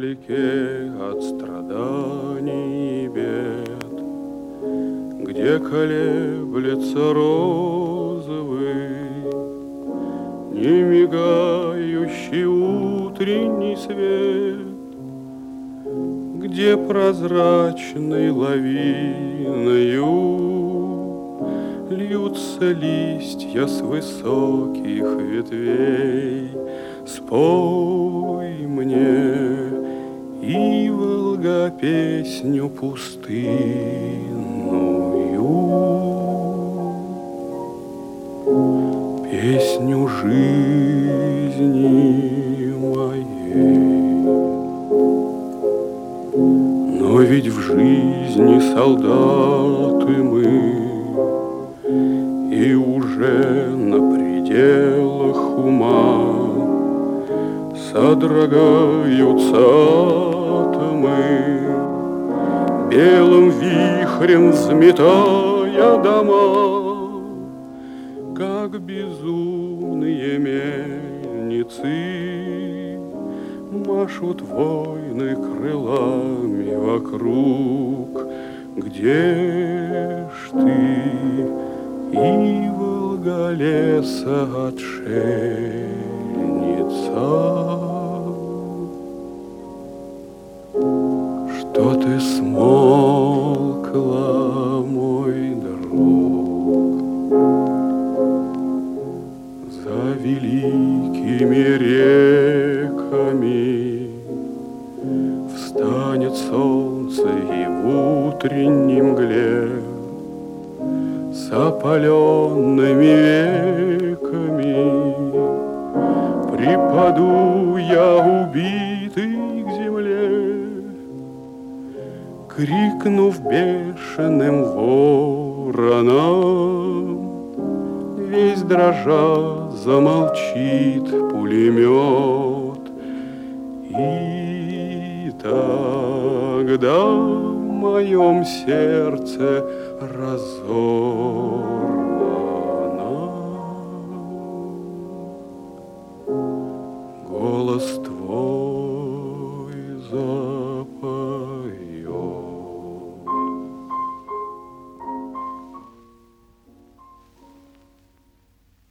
вдалеке от страданий и бед, где колеблется розовый, не мигающий утренний свет, где прозрачной лавиною льются листья с высоких ветвей. Спой мне, иволга, песню пустынную, песню жизни моей. Но ведь в жизни солдаты мы, и уже на пределах ума содрогаются атомы, белым вихрем взметая дома, как безумные мельницы машут войны крылами вокруг. Где ж ты, иволга леса отшельница? Что ты смолкла, мой друг, за великими реками? Встанет солнце и в утренней мгле с опаленными веками припаду я убитый к земле, крикнув бешеным вороном, весь дрожа замолчит пулемет. И тогда в моем сердце разорвано голос твой.